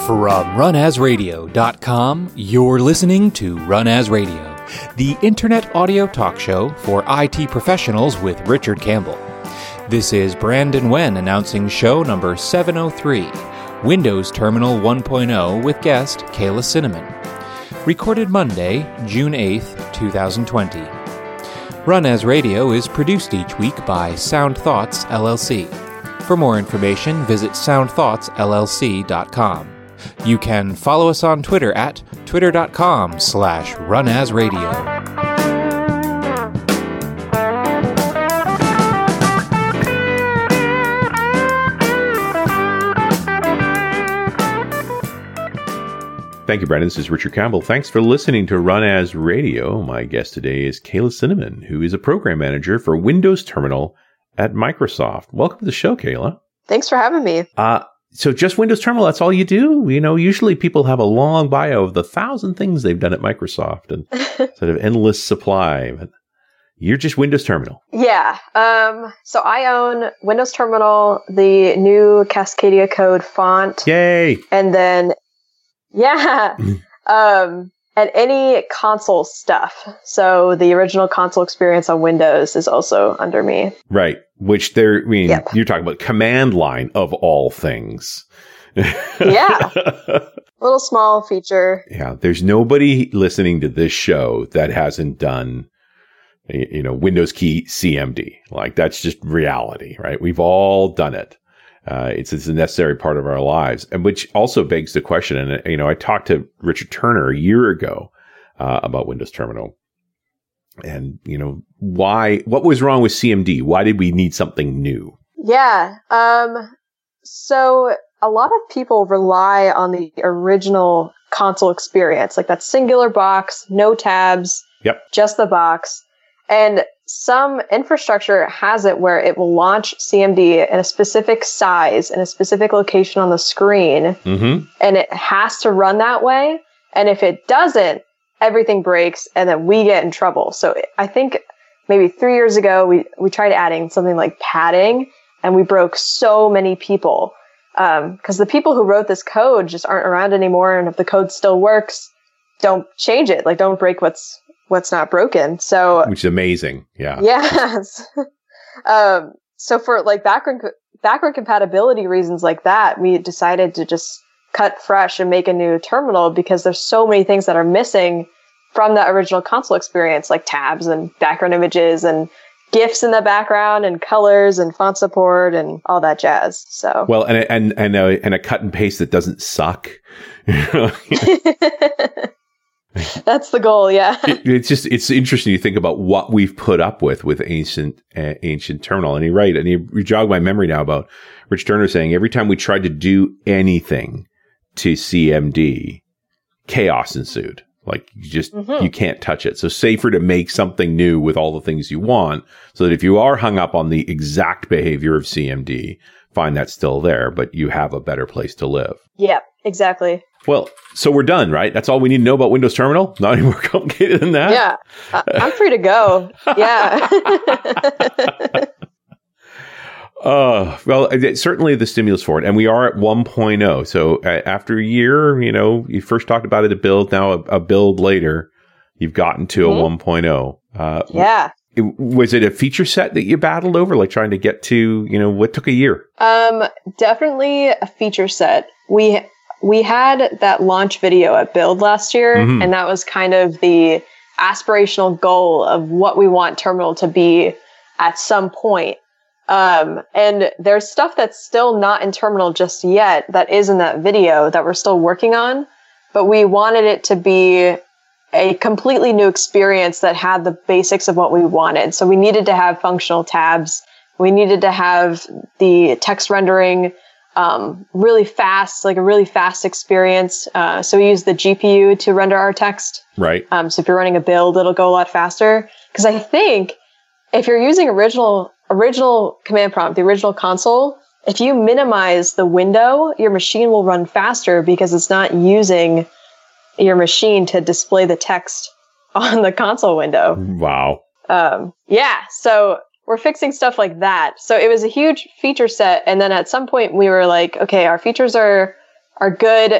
From runasradio.com, you're listening to Run As Radio, the internet audio talk show for IT professionals with Richard Campbell. This is Brandon Wen announcing show number 703, Windows Terminal 1.0 with guest Kayla Cinnamon. Recorded Monday, June 8th, 2020. Run As Radio is produced each week by Sound Thoughts, LLC. For more information, visit soundthoughtsllc.com. You can follow us on Twitter at twitter.com/runasradio. Thank you, Brandon. This is Richard Campbell. Thanks for listening to Run As Radio. My guest today is Kayla Cinnamon, who is a program manager for Windows Terminal at Microsoft. Welcome to the show, Kayla. Thanks for having me. So just Windows Terminal, that's all you do? You know, usually people have a long bio of the 1,000 things they've done at Microsoft and sort of endless supply. But you're just Windows Terminal. Yeah. So I own Windows Terminal, the new Cascadia Code font. Yay! And then, and any console stuff. So the original console experience on Windows is also under me. Right. Which you're talking about command line of all things. Yeah. Little small feature. Yeah. There's nobody listening to this show that hasn't done, Windows key CMD. Like, that's just reality, right? We've all done it. It's a necessary part of our lives, and which also begs the question. And, I talked to Richard Turner a year ago about Windows Terminal. And, what was wrong with CMD? Why did we need something new? Yeah. So a lot of people rely on the original console experience, like that singular box, no tabs, just the box. And some infrastructure has it where it will launch CMD in a specific size, in a specific location on the screen. Mm-hmm. And it has to run that way. And if it doesn't, everything breaks and then we get in trouble. So I think maybe 3 years ago, we tried adding something like padding and we broke so many people. Because the people who wrote this code just aren't around anymore. And if the code still works, don't change it. Like, don't break what's not broken. So, which is amazing. Yeah. Yes. So for like backward compatibility reasons like that, we decided to just cut fresh and make a new terminal because there's so many things that are missing from that original console experience, like tabs and background images and GIFs in the background and colors and font support and all that jazz. So well, and a cut and paste that doesn't suck. That's the goal, yeah. It's interesting to think about what we've put up with ancient terminal. And you're right. And you jog my memory now about Rich Turner saying every time we tried to do anything to CMD, chaos ensued. Like, you can't touch it. So safer to make something new with all the things you want, so that if you are hung up on the exact behavior of CMD, fine, that's still there, but you have a better place to live. Yeah, exactly. Well, so we're done, right? That's all we need to know about Windows Terminal? Not any more complicated than that? Yeah. I'm free to go. Yeah. Well, certainly the stimulus for it. And we are at 1.0. So after a year, you first talked about it a build, now a build later, you've gotten to a 1.0. Yeah. Was it a feature set that you battled over, like trying to get to, what took a year? Definitely a feature set. We had that launch video at Build last year, and that was kind of the aspirational goal of what we want Terminal to be at some point. And there's stuff that's still not in Terminal just yet that is in that video that we're still working on, but we wanted it to be a completely new experience that had the basics of what we wanted. So we needed to have functional tabs. We needed to have the text rendering really fast, like a really fast experience. So we use the GPU to render our text. Right. So if you're running a build, it'll go a lot faster. Because I think if you're using original command prompt, the original console, if you minimize the window, your machine will run faster because it's not using your machine to display the text on the console window. Wow. Yeah. So we're fixing stuff like that. So it was a huge feature set. And then at some point we were like, okay, our features are good.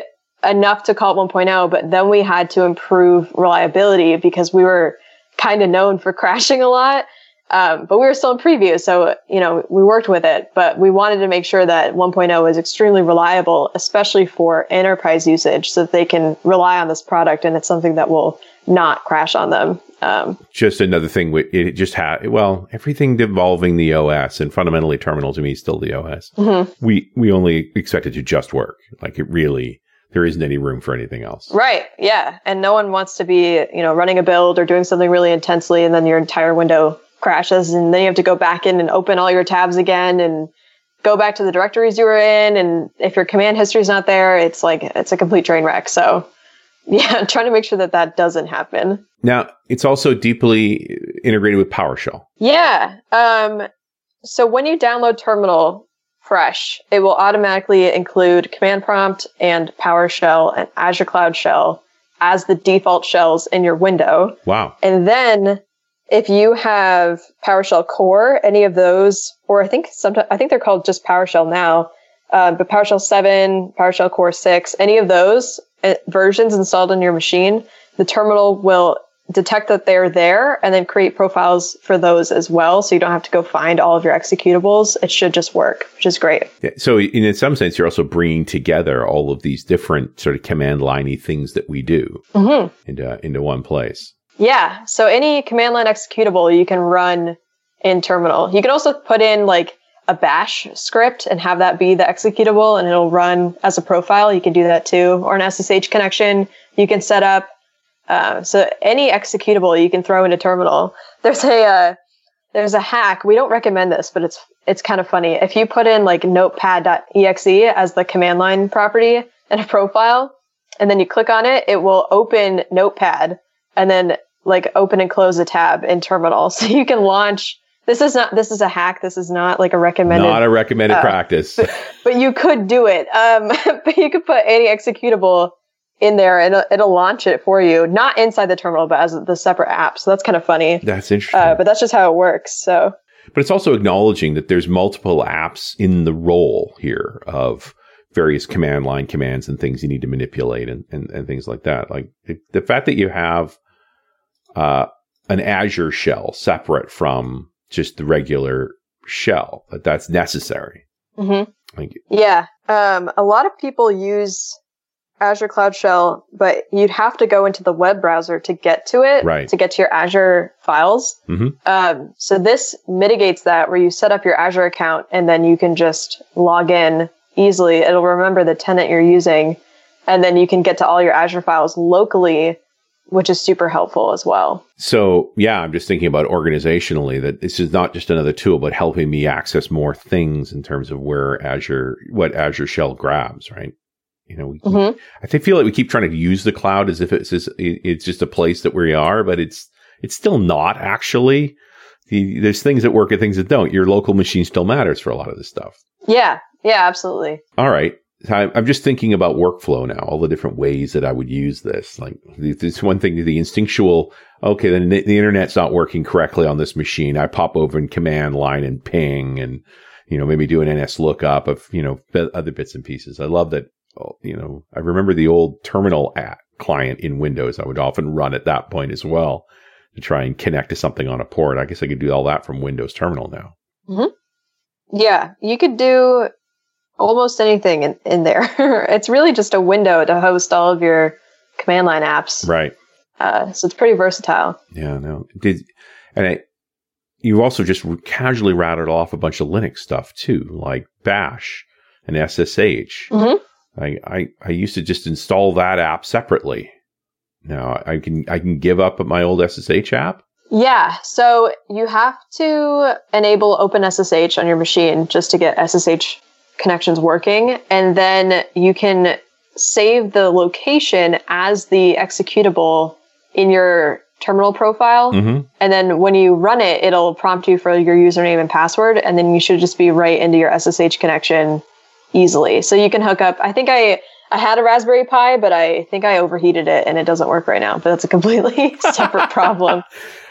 enough to call it 1.0, but then we had to improve reliability because we were kind of known for crashing a lot. But we were still in preview, so, we worked with it, but we wanted to make sure that 1.0 is extremely reliable, especially for enterprise usage, so that they can rely on this product and it's something that will not crash on them. Just another thing, it just had, everything involving the OS, and fundamentally terminal to me is still the OS. Mm-hmm. We only expect it to just work. Like there isn't any room for anything else. Right. Yeah. And no one wants to be, running a build or doing something really intensely and then your entire window crashes and then you have to go back in and open all your tabs again and go back to the directories you were in. And if your command history is not there, it's a complete train wreck. So yeah, trying to make sure that doesn't happen. Now, it's also deeply integrated with PowerShell. Yeah. So when you download Terminal fresh, it will automatically include Command Prompt and PowerShell and Azure Cloud Shell as the default shells in your window. Wow. And then if you have PowerShell Core, any of those, or I think they're called just PowerShell now, but PowerShell 7, PowerShell Core 6, any of those versions installed on your machine, the terminal will detect that they're there and then create profiles for those as well. So you don't have to go find all of your executables. It should just work, which is great. Yeah, so in some sense, you're also bringing together all of these different sort of command line-y things that we do into one place. Yeah. So any command line executable you can run in Terminal. You can also put in like a bash script and have that be the executable and it'll run as a profile. You can do that too. Or an SSH connection you can set up. So any executable you can throw into Terminal. There's a hack. We don't recommend this, but it's kind of funny. If you put in like notepad.exe as the command line property and a profile, and then you click on it, it will open Notepad and then like open and close a tab in Terminal. So you can launch. This is a hack. This is not like a recommended. Not a recommended practice. But you could do it. But you could put any executable in there and it'll launch it for you, not inside the Terminal, but as the separate app. So that's kind of funny. That's interesting. But that's just how it works. So. But it's also acknowledging that there's multiple apps in the role here of various command line commands and things you need to manipulate and things like that. Like the fact that you have an Azure shell separate from just the regular shell, that's necessary. Mm-hmm. Yeah. A lot of people use Azure Cloud Shell, but you'd have to go into the web browser to get to it, right, to get to your Azure files. Mm-hmm. So this mitigates that, where you set up your Azure account and then you can just log in easily. It'll remember the tenant you're using, and then you can get to all your Azure files locally, which is super helpful as well. So yeah, I'm just thinking about organizationally that this is not just another tool, but helping me access more things in terms of what Azure Shell grabs, right? Mm-hmm. I feel like we keep trying to use the cloud as if it's just a place that we are, but it's still not actually. There's things that work and things that don't. Your local machine still matters for a lot of this stuff. Yeah, absolutely. All right. I'm just thinking about workflow now, all the different ways that I would use this. Like, it's one thing, the instinctual, okay, then the internet's not working correctly on this machine. I pop over in command line and ping and, maybe do an NS lookup of, other bits and pieces. I love that. I remember the old terminal client in Windows. I would often run at that point as well to try and connect to something on a port. I guess I could do all that from Windows Terminal now. Mm-hmm. Yeah, you could do almost anything in there. It's really just a window to host all of your command line apps. Right. So it's pretty versatile. Yeah, no. You also just casually routed off a bunch of Linux stuff too, like Bash and SSH. Mm-hmm. I used to just install that app separately. Now I can give up my old SSH app. Yeah, so you have to enable OpenSSH on your machine just to get SSH connections working, and then you can save the location as the executable in your terminal profile. Mm-hmm. And then when you run it, it'll prompt you for your username and password, and then you should just be right into your SSH connection easily. So you can hook up. I think I had a Raspberry Pi, but I think I overheated it and it doesn't work right now, but that's a completely separate problem.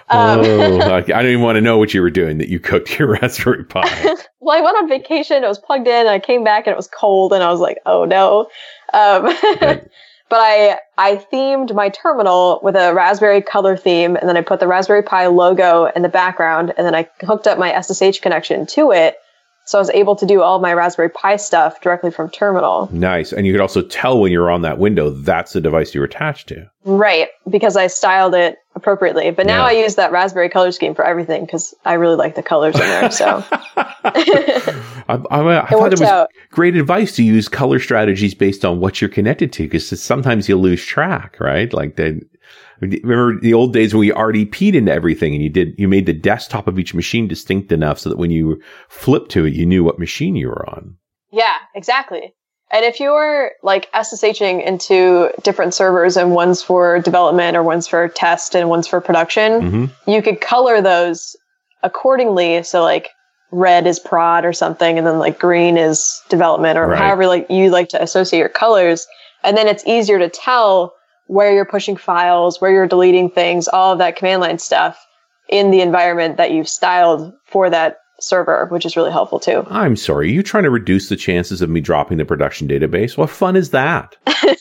I don't even want to know what you were doing that you cooked your Raspberry Pi. Well, I went on vacation. It was plugged in. And I came back and it was cold, and I was like, "Oh no!" But I themed my terminal with a Raspberry color theme, and then I put the Raspberry Pi logo in the background, and then I hooked up my SSH connection to it. So I was able to do all my Raspberry Pi stuff directly from terminal. Nice. And you could also tell when you're on that window, that's the device you were attached to. Right. Because I styled it appropriately. But now I use that Raspberry color scheme for everything because I really like the colors in there. So I thought it was great advice to use color strategies based on what you're connected to, because sometimes you lose track, right? Like remember the old days when we RDP'd into everything, and you made the desktop of each machine distinct enough so that when you flipped to it, you knew what machine you were on. Yeah, exactly. And if you're like SSHing into different servers, and one's for development or one's for test and one's for production, you could color those accordingly. So like red is prod or something, and then like green is development, or however like you like to associate your colors. And then it's easier to tell where you're pushing files, where you're deleting things, all of that command line stuff in the environment that you've styled for that server, which is really helpful too. I'm sorry, are you trying to reduce the chances of me dropping the production database? What fun is that?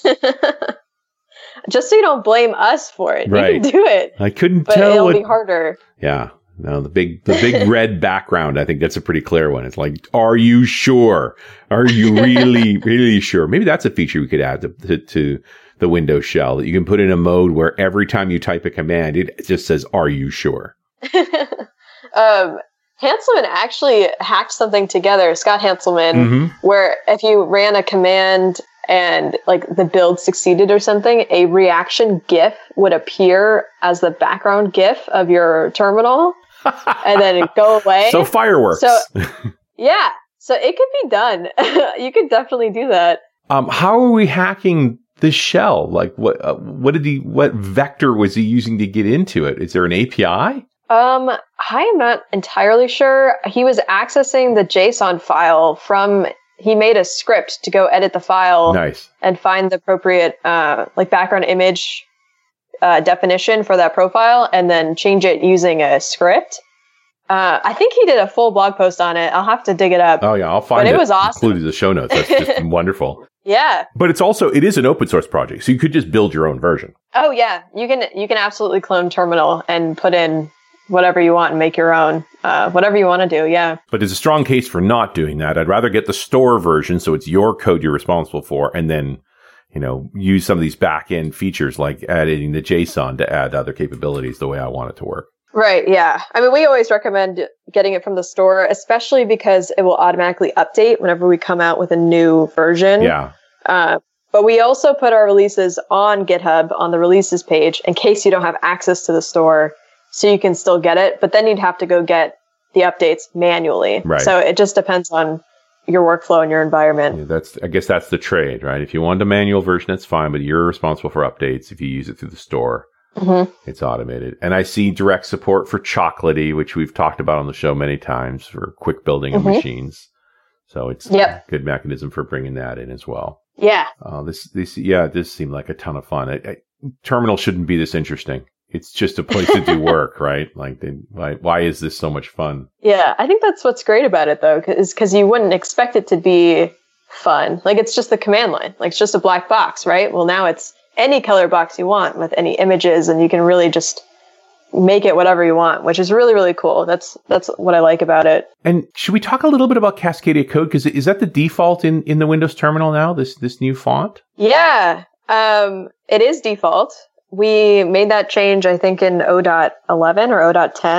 Just so you don't blame us for it. Right. You can do it. I couldn't but tell. It'll be harder. Yeah. No, the big red background, I think that's a pretty clear one. It's like, are you sure? Are you really, really sure? Maybe that's a feature we could add to the Windows shell, that you can put in a mode where every time you type a command, it just says, are you sure? Hanselman actually hacked something together, Scott Hanselman, where if you ran a command and like the build succeeded or something, a reaction GIF would appear as the background GIF of your terminal and then it'd go away. So fireworks. So yeah, so it could be done. You could definitely do that. How are we hacking this shell? Like what vector was he using to get into it? Is there an API? I am not entirely sure. He was accessing the JSON file he made a script to go edit the file and find the appropriate, like background image, definition for that profile, and then change it using a script. I think he did a full blog post on it. I'll have to dig it up. Oh yeah, I'll find it. But it was awesome. Included the show notes. That's just wonderful. Yeah. But it is an open source project, so you could just build your own version. Oh yeah, you can absolutely clone terminal and put in whatever you want and make your own, whatever you want to do. Yeah. But there's a strong case for not doing that. I'd rather get the store version, so it's your code you're responsible for, and then, use some of these back end features like adding the JSON to add other capabilities the way I want it to work. Right. Yeah. I mean, we always recommend getting it from the store, especially because it will automatically update whenever we come out with a new version. Yeah. But we also put our releases on GitHub on the releases page in case you don't have access to the store, so you can still get it. But then you'd have to go get the updates manually. Right. So it just depends on your workflow and your environment. Yeah, I guess that's the trade, right? If you want a manual version, that's fine, but you're responsible for updates if you use it through the store. It's automated. And I see direct support for Chocolatey, which we've talked about on the show many times, for quick building of machines. So it's a good mechanism for bringing that in as well. Yeah. This seemed like a ton of fun. Terminal shouldn't be this interesting. It's just a place to do work, right? Like, why is this so much fun? Yeah, I think that's what's great about it, though, because you wouldn't expect it to be fun. Like, it's just the command line. Like, it's just a black box, right? Well, now it's any color box you want with any images, and you can really just make it whatever you want, which is really, really cool. That's what I like about it. And should we talk a little bit about Cascadia Code? Because is that the default in the Windows terminal now, this new font? Yeah, it is default. We made that change, I think, in 0.11 or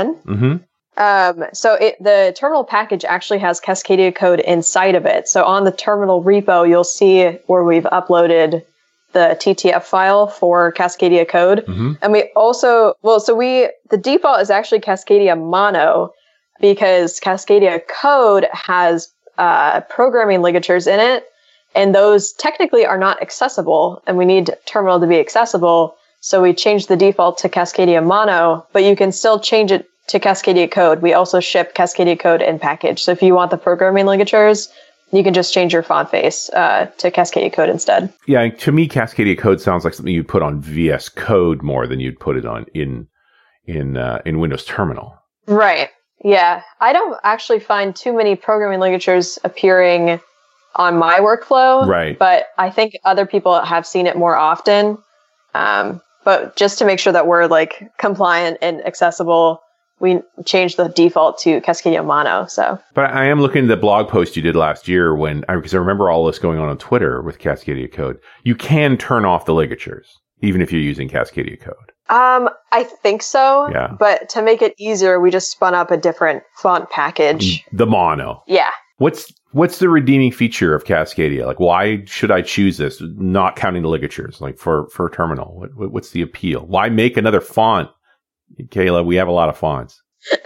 0.10. So the terminal package actually has Cascadia Code inside of it. So on the terminal repo, you'll see where we've uploaded the TTF file for Cascadia Code. And we also, the default is actually Cascadia Mono, because Cascadia Code has programming ligatures in it, and those technically are not accessible, and we need terminal to be accessible. So we changed the default to Cascadia Mono, but you can still change it to Cascadia Code. We also ship Cascadia Code in package. So if you want the programming ligatures, you can just change your font face to Cascadia Code instead. Yeah, to me, Cascadia Code sounds like something you'd put on VS Code more than you'd put it on in in Windows Terminal. Right. Yeah. I don't actually find too many programming ligatures appearing on my workflow. Right. But I think other people have seen it more often. But just to make sure that we're like compliant and accessible, we changed the default to Cascadia Mono. So, but I am looking at the blog post you did last year because I remember all this going on Twitter with Cascadia Code. You can turn off the ligatures even if you're using Cascadia Code. I think so. Yeah. But to make it easier, we just spun up a different font package. The Mono. Yeah. What's the redeeming feature of Cascadia? Like, why should I choose this? Not counting the ligatures, like for Terminal. What's the appeal? Why make another font? Kayla, we have a lot of fonts.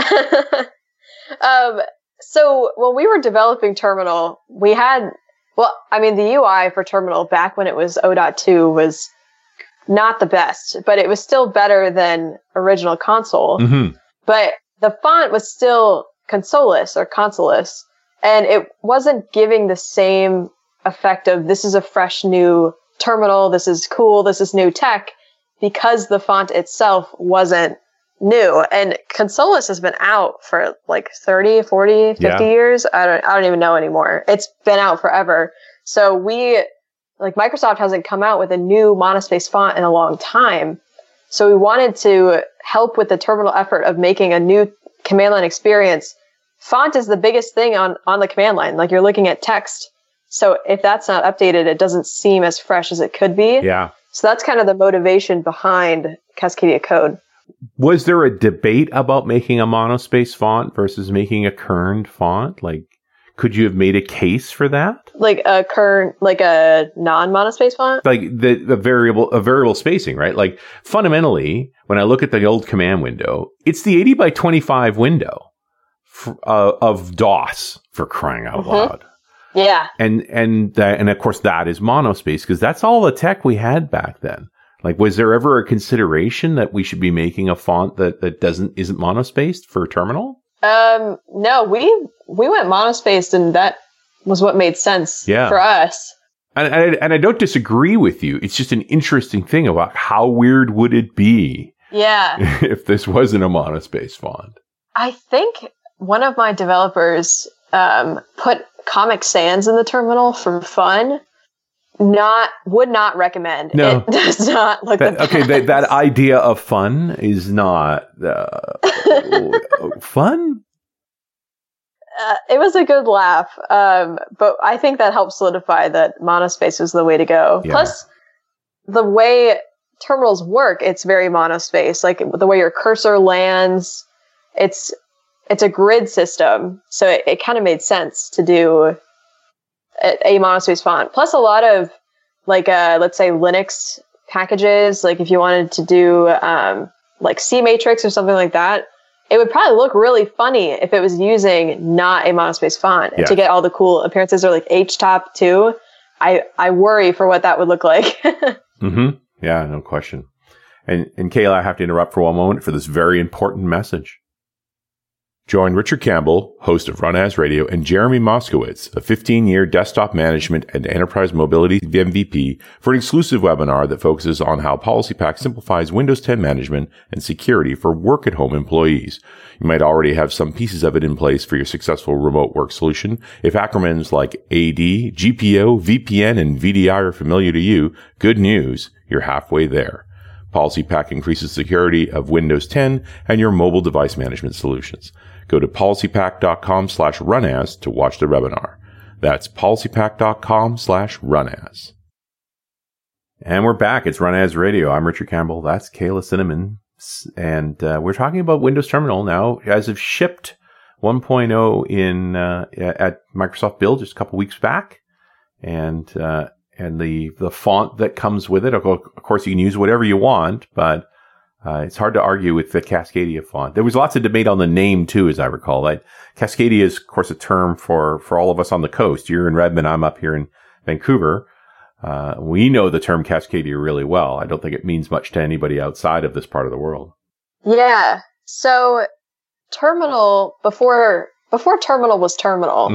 So when we were developing Terminal, we had, the UI for Terminal back when it was 0.2 was not the best, but it was still better than original console. Mm-hmm. But the font was still Consolus, and it wasn't giving the same effect of this is a fresh new terminal, this is cool, this is new tech, because the font itself wasn't new. And Consolus has been out for like 30, 40, 50 years. I don't even know anymore. It's been out forever. So Microsoft hasn't come out with a new monospace font in a long time. So we wanted to help with the terminal effort of making a new command line experience. Font is the biggest thing on the command line. Like, you're looking at text. So if that's not updated, it doesn't seem as fresh as it could be. Yeah. So that's kind of the motivation behind Cascadia Code. Was there a debate about making a monospace font versus making a kerned font? Like, could you have made a case for that? Like a non-monospace font? Like a variable spacing, right? Like, fundamentally, when I look at the old command window, it's the 80 by 25 window of DOS, for crying out loud. Yeah. And of course that is monospace, because that's all the tech we had back then. Like, was there ever a consideration that we should be making a font that isn't monospaced for Terminal? No, we went monospaced, and that was what made sense for us. And I don't disagree with you. It's just an interesting thing about how weird would it be if this wasn't a monospace font. I think one of my developers put Comic Sans in the terminal for fun. Would not recommend. No. It does not look the best. Okay, that idea of fun is not fun. It was a good laugh, but I think that helped solidify that monospace was the way to go. Yeah. Plus, the way terminals work, it's very monospace. Like, the way your cursor lands, it's a grid system, so it kind of made sense to do a monospace font. Plus, a lot of let's say Linux packages, like if you wanted to do like CMatrix or something like that, it would probably look really funny if it was using not a monospace font to get all the cool appearances, or like HTOP too. I worry for what that would look like. Mm-hmm. Yeah, no question. And Kayla, I have to interrupt for one moment for this very important message. Join Richard Campbell, host of Run As Radio, and Jeremy Moskowitz, a 15-year desktop management and enterprise mobility MVP, for an exclusive webinar that focuses on how PolicyPak simplifies Windows 10 management and security for work-at-home employees. You might already have some pieces of it in place for your successful remote work solution. If acronyms like AD, GPO, VPN, and VDI are familiar to you, good news, you're halfway there. PolicyPak increases security of Windows 10 and your mobile device management solutions. Go to policypak.com/runas to watch the webinar. That's policypak.com/runas. And we're back. It's Run As Radio. I'm Richard Campbell. That's Kayla Cinnamon. And we're talking about Windows Terminal now, as of shipped 1.0 at Microsoft Build just a couple weeks back. And the font that comes with it. Of course, you can use whatever you want, but it's hard to argue with the Cascadia font. There was lots of debate on the name too, as I recall. Cascadia is, of course, a term for all of us on the coast. You're in Redmond, I'm up here in Vancouver. We know the term Cascadia really well. I don't think it means much to anybody outside of this part of the world. Yeah. So Terminal, before Terminal was Terminal,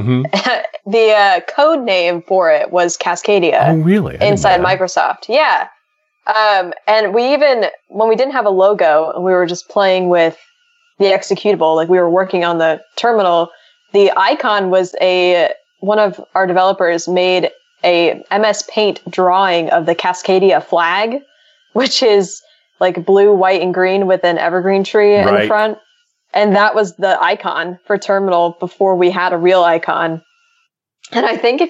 the code name for it was Cascadia. Oh, really? Inside Microsoft. Yeah. And we even, when we didn't have a logo and we were just playing with the executable, like we were working on the terminal, the icon was one of our developers made a MS Paint drawing of the Cascadia flag, which is like blue, white, and green with an evergreen tree in the front. And that was the icon for terminal before we had a real icon. And I think if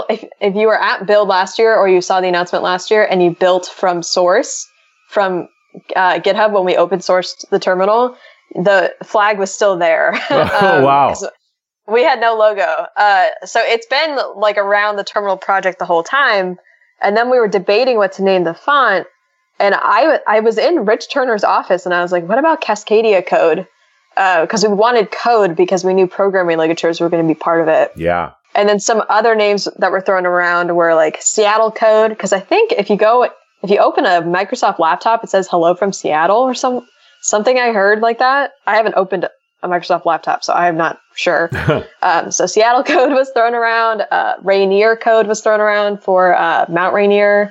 you were at Build last year or you saw the announcement last year and you built from source from GitHub when we open sourced the terminal, the flag was still there. Oh, wow. We had no logo. So it's been like around the terminal project the whole time. And then we were debating what to name the font. And I was in Rich Turner's office and I was like, what about Cascadia Code? Because we wanted code because we knew programming ligatures were going to be part of it. Yeah. And then some other names that were thrown around were like Seattle Code. Because I think if you open a Microsoft laptop, it says hello from Seattle or something I heard like that. I haven't opened a Microsoft laptop, so I'm not sure. So Seattle Code was thrown around. Rainier Code was thrown around for Mount Rainier.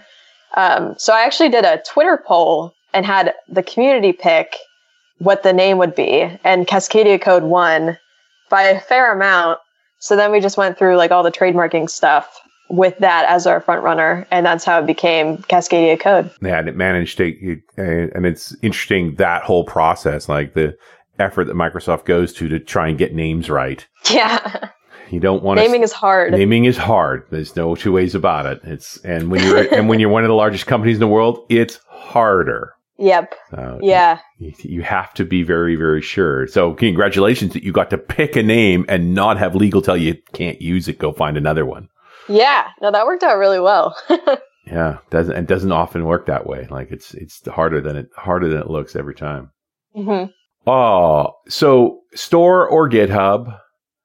So I actually did a Twitter poll and had the community pick what the name would be. And Cascadia Code won by a fair amount. So then we just went through like all the trademarking stuff with that as our front runner. And that's how it became Cascadia Code. Yeah, and it managed to, and it's interesting that whole process, like the effort that Microsoft goes to try and get names right. Yeah. You don't want naming is hard. Naming is hard. There's no two ways about it. And when you're one of the largest companies in the world, it's harder. Yep. Yeah. You have to be very, very sure. So congratulations that you got to pick a name and not have legal tell you can't use it. Go find another one. Yeah. No, that worked out really well. Yeah. Doesn't often work that way. Like it's harder than it looks every time. Mm-hmm. Oh, so store or GitHub,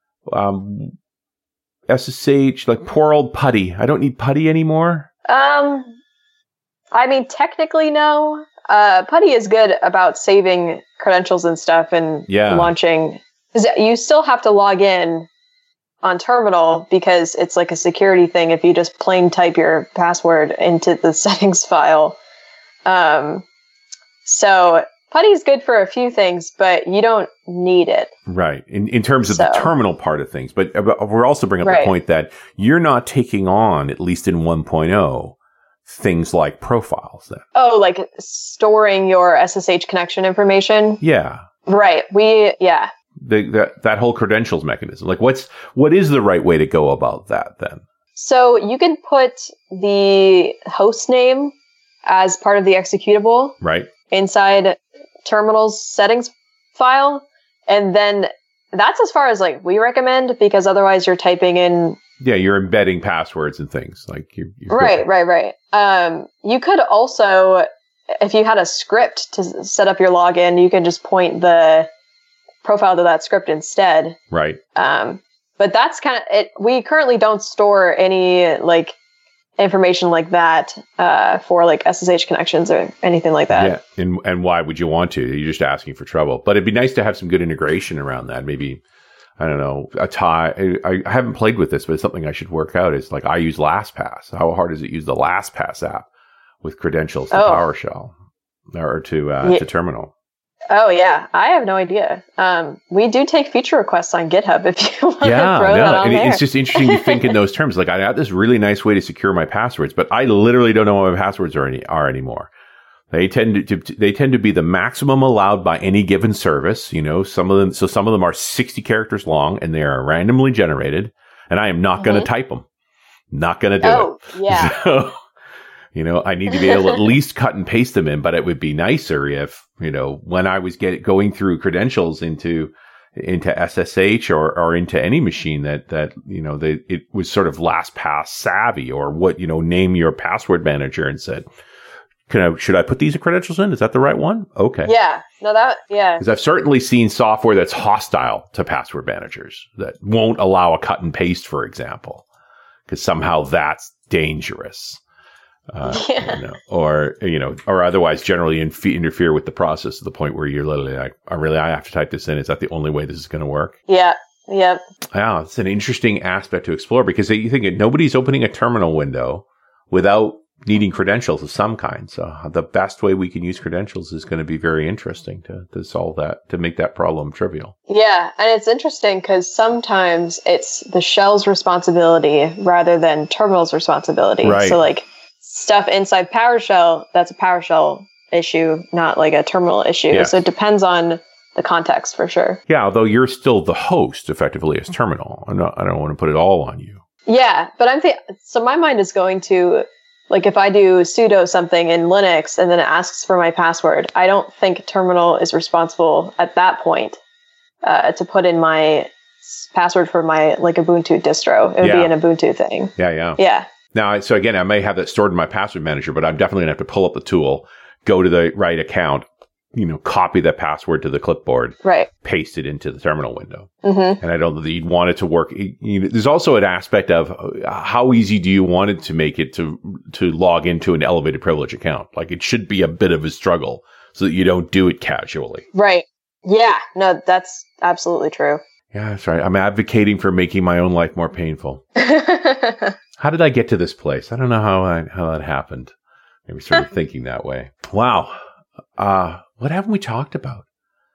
SSH, like poor old Putty. I don't need Putty anymore. I mean, technically, no. Putty is good about saving credentials and stuff and launching. Because you still have to log in on terminal because it's like a security thing if you just plain type your password into the settings file. So Putty is good for a few things, but you don't need it. Right. In terms of the terminal part of things. But we're also bringing up the point that you're not taking on, at least in 1.0, things like profiles then. Oh, like storing your SSH connection information? Yeah. Right. That whole credentials mechanism. Like what is the right way to go about that then? So you can put the host name as part of the executable. Right. Inside terminal's settings file. And then that's as far as like we recommend, because otherwise you're typing in. Yeah, you're embedding passwords and things like you're Right. You could also, if you had a script to set up your login, you can just point the profile to that script instead. Right. But that's kind of it. We currently don't store any like information like that for like SSH connections or anything like that. Yeah, and why would you want to? You're just asking for trouble. But it'd be nice to have some good integration around that. Maybe, I don't know, a tie. I haven't played with this, but it's something I should work out. Is like I use LastPass. How hard is it use the LastPass app with credentials to PowerShell or to terminal? Oh, yeah. I have no idea. We do take feature requests on GitHub if you want to throw that on there. It's just interesting to think in those terms. Like, I got this really nice way to secure my passwords, but I literally don't know what my passwords are anymore. They tend to be the maximum allowed by any given service. You know, some of them are 60 characters long and they are randomly generated, and I am not going to type them. Not going to do it. Oh, yeah. So, you know, I need to be able to at least cut and paste them in, but it would be nicer if, you know, when I was going through credentials into SSH or into any machine that, you know, it was sort of LastPass savvy, or what, you know, name your password manager and said, should I put these credentials in? Is that the right one? Okay. Yeah. No, Because I've certainly seen software that's hostile to password managers that won't allow a cut and paste, for example, because somehow that's dangerous. Or otherwise generally interfere with the process to the point where you're literally like, I have to type this in. Is that the only way this is going to work? Yeah. Yep. Yeah. It's an interesting aspect to explore, because you think nobody's opening a terminal window without needing credentials of some kind. So the best way we can use credentials is going to be very interesting to solve that, to make that problem trivial. Yeah. And it's interesting because sometimes it's the shell's responsibility rather than terminal's responsibility. Right. So like stuff inside PowerShell, that's a PowerShell issue, not like a terminal issue. Yeah. So it depends on the context for sure. Yeah, although you're still the host effectively as terminal. I don't want to put it all on you. Yeah, but so my mind is going to, like, if I do sudo something in Linux and then it asks for my password, I don't think terminal is responsible at that point to put in my password for my like Ubuntu distro. It would be an Ubuntu thing. Yeah. Now, so again, I may have that stored in my password manager, but I'm definitely going to have to pull up the tool, go to the right account, copy that password to the clipboard, right, paste it into the terminal window. Mm-hmm. And I don't know that you'd want it to work. There's also an aspect of how easy do you want it to make it to log into an elevated privilege account? Like it should be a bit of a struggle so that you don't do it casually. Right. Yeah. No, that's absolutely true. Yeah, that's right. I'm advocating for making my own life more painful. How did I get to this place? I don't know how that happened. Maybe started thinking that way. Wow. What haven't we talked about?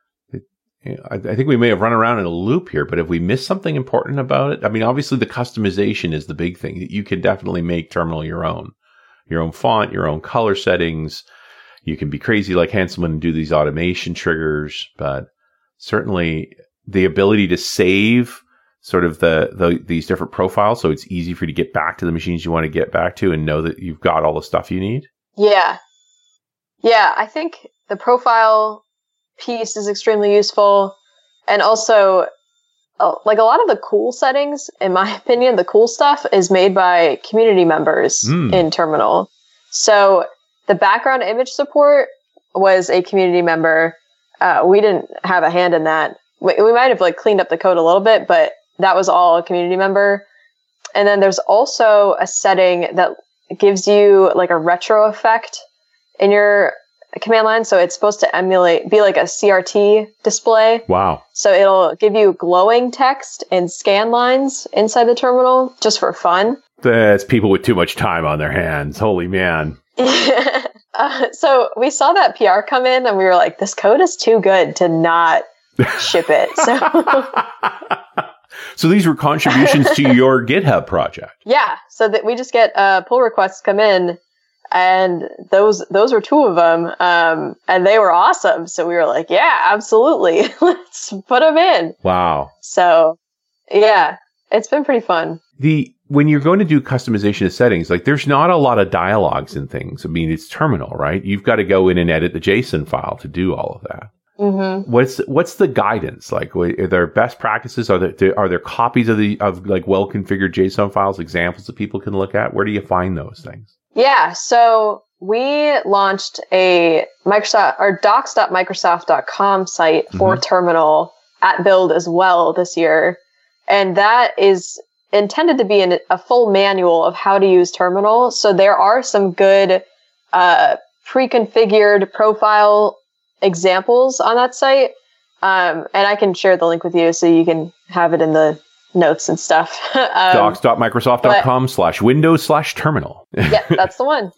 I think we may have run around in a loop here, but have we missed something important about it? I mean, obviously the customization is the big thing. You can definitely make terminal your own font, your own color settings. You can be crazy like Hanselman and do these automation triggers, but certainly the ability to save sort of these different profiles, so it's easy for you to get back to the machines you want to get back to and know that you've got all the stuff you need. Yeah. Yeah, I think the profile piece is extremely useful. And also, like a lot of the cool settings, in my opinion, the cool stuff is made by community members in Terminal. So the background image support was a community member. We didn't have a hand in that. We might have like cleaned up the code a little bit, but that was all a community member. And then there's also a setting that gives you like a retro effect in your command line. So it's supposed to be like a CRT display. Wow. So it'll give you glowing text and scan lines inside the terminal just for fun. That's people with too much time on their hands. Holy man. So we saw that PR come in and we were like, this code is too good to not ship it. So these were contributions to your GitHub project. Yeah. So that we just get pull requests come in. And those were two of them, and they were awesome. So we were like, yeah, absolutely. Let's put them in. Wow. So, yeah, it's been pretty fun. When you're going to do customization of settings, like there's not a lot of dialogues and things. I mean, it's terminal, right? You've got to go in and edit the JSON file to do all of that. Mm-hmm. What's the guidance? Like, are there best practices? Are there copies of like well configured JSON files, examples that people can look at? Where do you find those things? Yeah, so we launched a docs.microsoft.com site for Terminal at Build as well this year. And that is intended to be a full manual of how to use Terminal. So there are some good pre-configured profile examples on that site. And I can share the link with you so you can have it in the notes and stuff. docs.microsoft.com/windows/terminal. Yeah, that's the one.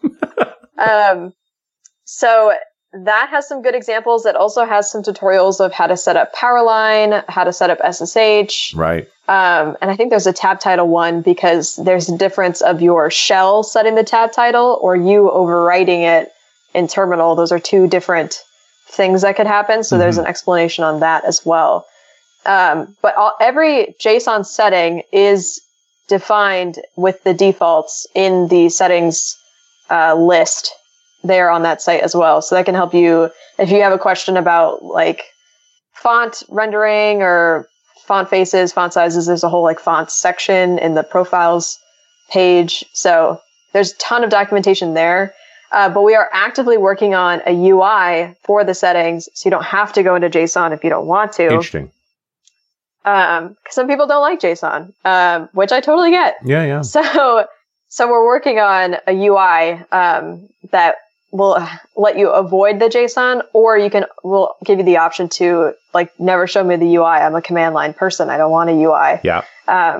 So that has some good examples. It also has some tutorials of how to set up Powerline, how to set up SSH. Right. And I think there's a tab title one because there's a difference of your shell setting the tab title or you overwriting it in Terminal. Those are two different things that could happen. So there's an explanation on that as well. But every JSON setting is defined with the defaults in the settings list there on that site as well. So that can help you if you have a question about like font rendering or font faces, font sizes. There's a whole like font section in the profiles page. So there's a ton of documentation there. But we are actively working on a UI for the settings. So you don't have to go into JSON if you don't want to. Interesting. Some people don't like JSON, which I totally get. Yeah. So we're working on a UI, that will let you avoid the JSON, or we'll give you the option to like never show me the UI. I'm a command line person. I don't want a UI. Yeah.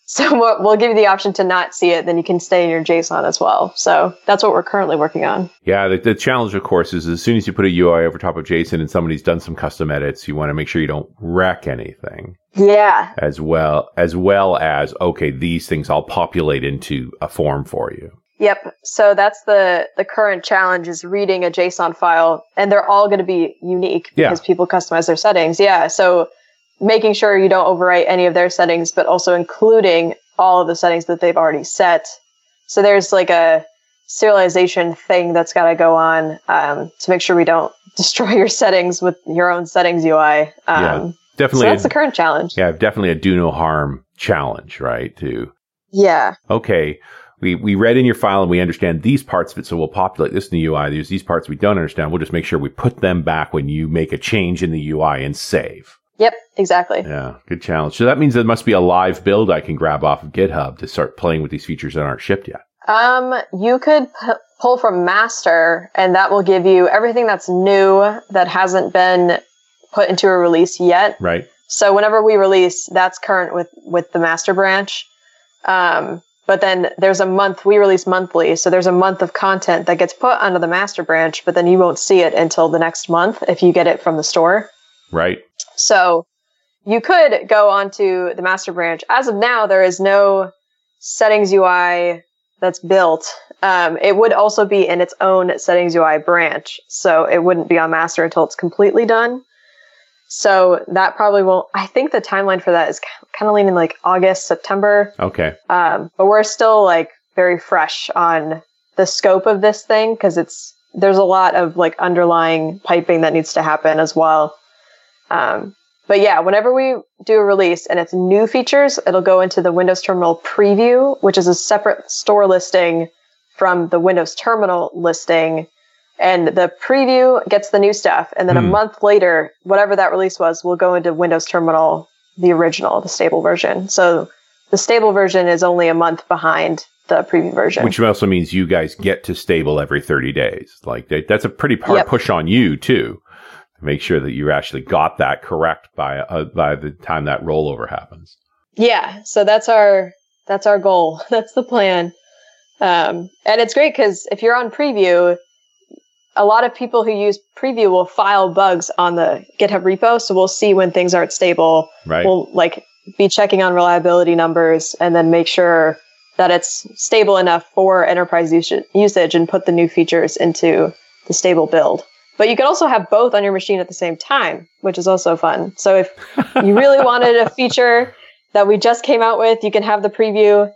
So we'll give you the option to not see it. Then you can stay in your JSON as well. So that's what we're currently working on. Yeah, the challenge, of course, is as soon as you put a UI over top of JSON and somebody's done some custom edits, you want to make sure you don't wreck anything. Yeah. As well as, okay, these things I'll populate into a form for you. Yep. So that's the current challenge, is reading a JSON file, and they're all going to be unique because people customize their settings. Yeah. So making sure you don't overwrite any of their settings, but also including all of the settings that they've already set. So there's like a serialization thing that's got to go on to make sure we don't destroy your settings with your own settings UI. Definitely. So that's the current challenge. Yeah, definitely a do no harm challenge, right? Yeah. Okay. We read in your file and we understand these parts of it, so we'll populate this in the UI. There's these parts we don't understand. We'll just make sure we put them back when you make a change in the UI and save. Yep, exactly. Yeah, good challenge. So that means there must be a live build I can grab off of GitHub to start playing with these features that aren't shipped yet. You could pull from master, and that will give you everything that's new that hasn't been put into a release yet. Right. So whenever we release, that's current with the master branch. But then there's a month, we release monthly. So there's a month of content that gets put onto the master branch, but then you won't see it until the next month if you get it from the store. Right. So you could go onto the master branch. As of now, there is no settings UI that's built. It would also be in its own settings UI branch. So it wouldn't be on master until it's completely done. So that probably won't, I think the timeline for that is kind of leaning like August, September. Okay. But we're still like very fresh on the scope of this thing because there's a lot of like underlying piping that needs to happen as well. But yeah, whenever we do a release and it's new features, it'll go into the Windows Terminal preview, which is a separate store listing from the Windows Terminal listing. And the preview gets the new stuff. And then a month later, whatever that release was, will go into Windows Terminal, the original, the stable version. So the stable version is only a month behind the preview version. Which also means you guys get to stable every 30 days. Like that's a pretty hard push on you too. Make sure that you actually got that correct by the time that rollover happens. Yeah, so that's our goal. That's the plan. And it's great because if you're on preview, a lot of people who use preview will file bugs on the GitHub repo, so we'll see when things aren't stable. Right. We'll like be checking on reliability numbers and then make sure that it's stable enough for enterprise usage and put the new features into the stable build. But you can also have both on your machine at the same time, which is also fun. So if you really wanted a feature that we just came out with, you can have the preview.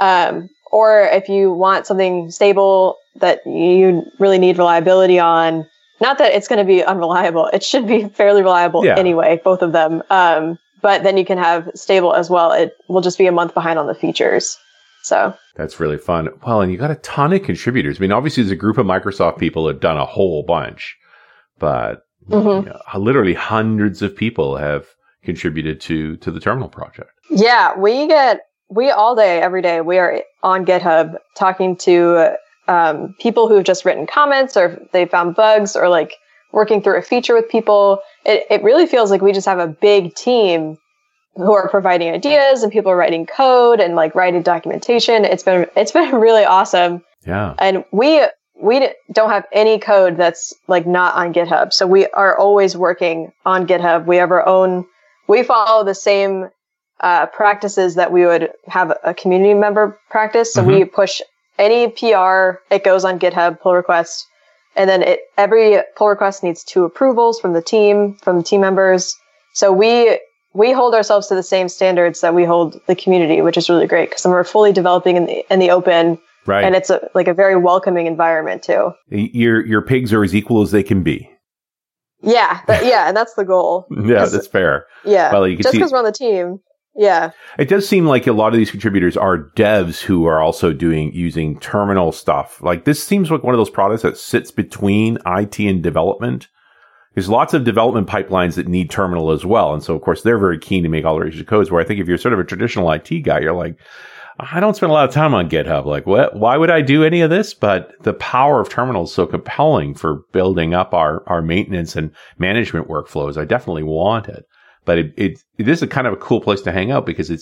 Or if you want something stable that you really need reliability on, not that it's going to be unreliable. It should be fairly reliable anyway, both of them. But then you can have stable as well. It will just be a month behind on the features. So that's really fun. Well, and you got a ton of contributors. I mean, obviously there's a group of Microsoft people that have done a whole bunch. But literally hundreds of people have contributed to the terminal project. Yeah, we all day, every day, we are on GitHub talking to people who have just written comments or they found bugs or like working through a feature with people. It really feels like we just have a big team who are providing ideas and people are writing code and like writing documentation. It's been really awesome. Yeah. And we don't have any code that's like not on GitHub. So we are always working on GitHub. We follow the same practices that we would have a community member practice. So we push any PR, it goes on GitHub, pull request. And then every pull request needs 2 approvals from the team members. So we hold ourselves to the same standards that we hold the community, which is really great because we're fully developing in the open. Right. And it's a very welcoming environment too. Your pigs are as equal as they can be. Yeah. And that's the goal. Yeah, that's fair. Yeah. Well, you can just because we're on the team. Yeah. It does seem like a lot of these contributors are devs who are also using terminal stuff. Like this seems like one of those products that sits between IT and development. There's lots of development pipelines that need terminal as well. And so, of course, they're very keen to make alterations to codes where I think if you're sort of a traditional IT guy, you're like, I don't spend a lot of time on GitHub. Like, what? Why would I do any of this? But the power of terminal is so compelling for building up our maintenance and management workflows. I definitely want it. But it is a kind of a cool place to hang out because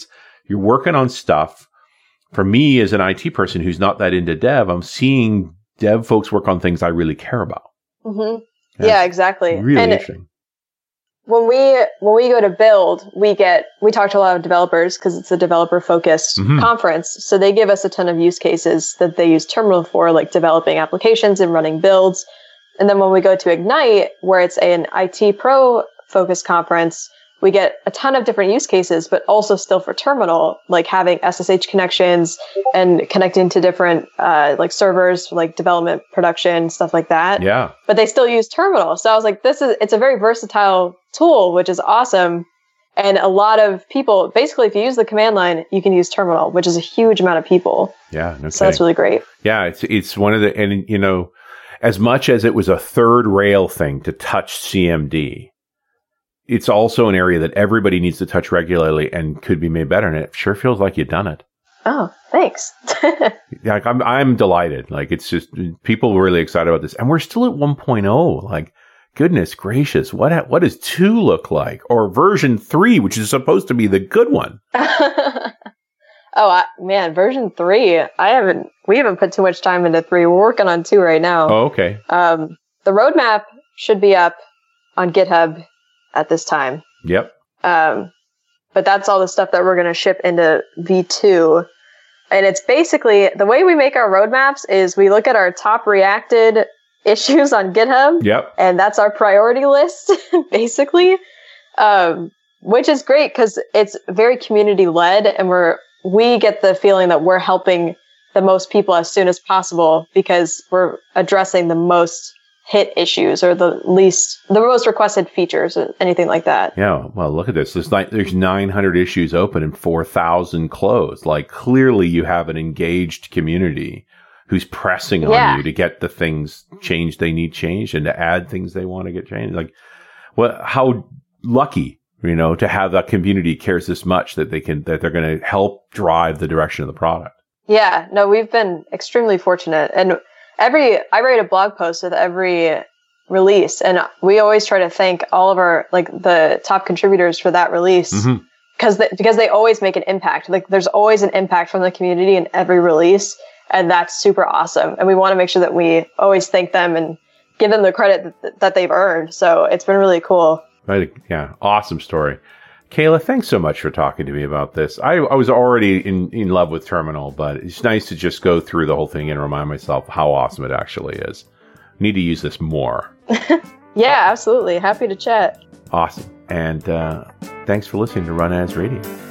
you're working on stuff. For me, as an IT person who's not that into dev, I'm seeing dev folks work on things I really care about. Mm-hmm. Yeah, exactly. Really interesting. When we go to build, we talk to a lot of developers because it's a developer focused conference. So they give us a ton of use cases that they use Terminal for, like developing applications and running builds. And then when we go to Ignite, where it's an IT pro focused conference, we get a ton of different use cases, but also still for Terminal, like having SSH connections and connecting to different like servers for like development, production, stuff like that. Yeah. But they still use Terminal. So I was like, it's a very versatile tool, which is awesome. And a lot of people, basically, if you use the command line, you can use Terminal, which is a huge amount of people. Yeah. No so that's really great. Yeah. It's one of the, and you know, as much as it was a third rail thing to touch CMD, it's also an area that everybody needs to touch regularly and could be made better. And it sure feels like you've done it. Oh, thanks. Like I'm delighted. Like it's just people are really excited about this, and we're still at 1.0. Like goodness gracious, what does 2 look like, or version 3, which is supposed to be the good one? Man, version 3. We haven't put too much time into 3. We're working on 2 right now. Oh, okay. The roadmap should be up on GitHub at this time. Yep. But that's all the stuff that we're going to ship into V2. And it's basically, the way we make our roadmaps is we look at our top reacted issues on GitHub. Yep. And that's our priority list, basically. Which is great because it's very community led, and we get the feeling that we're helping the most people as soon as possible because we're addressing the most hit issues or the most requested features or anything like that. Yeah. Well, look at this. There's 900 issues open and 4,000 closed. Like clearly you have an engaged community who's pressing on you to get the things changed they need changed and to add things they want to get changed. Like, well, how lucky, you know, to have that community cares this much that they're going to help drive the direction of the product. Yeah. No, we've been extremely fortunate. And I write a blog post with every release, and we always try to thank all of our, like, the top contributors for that release because they always make an impact. Like, there's always an impact from the community in every release, and that's super awesome. And we want to make sure that we always thank them and give them the credit that they've earned. So it's been really cool. Right. Yeah. Awesome story. Kayla, thanks so much for talking to me about this. I was already in love with Terminal, but it's nice to just go through the whole thing and remind myself how awesome it actually is. Need to use this more. Yeah, absolutely. Happy to chat. Awesome. And thanks for listening to Run As Radio.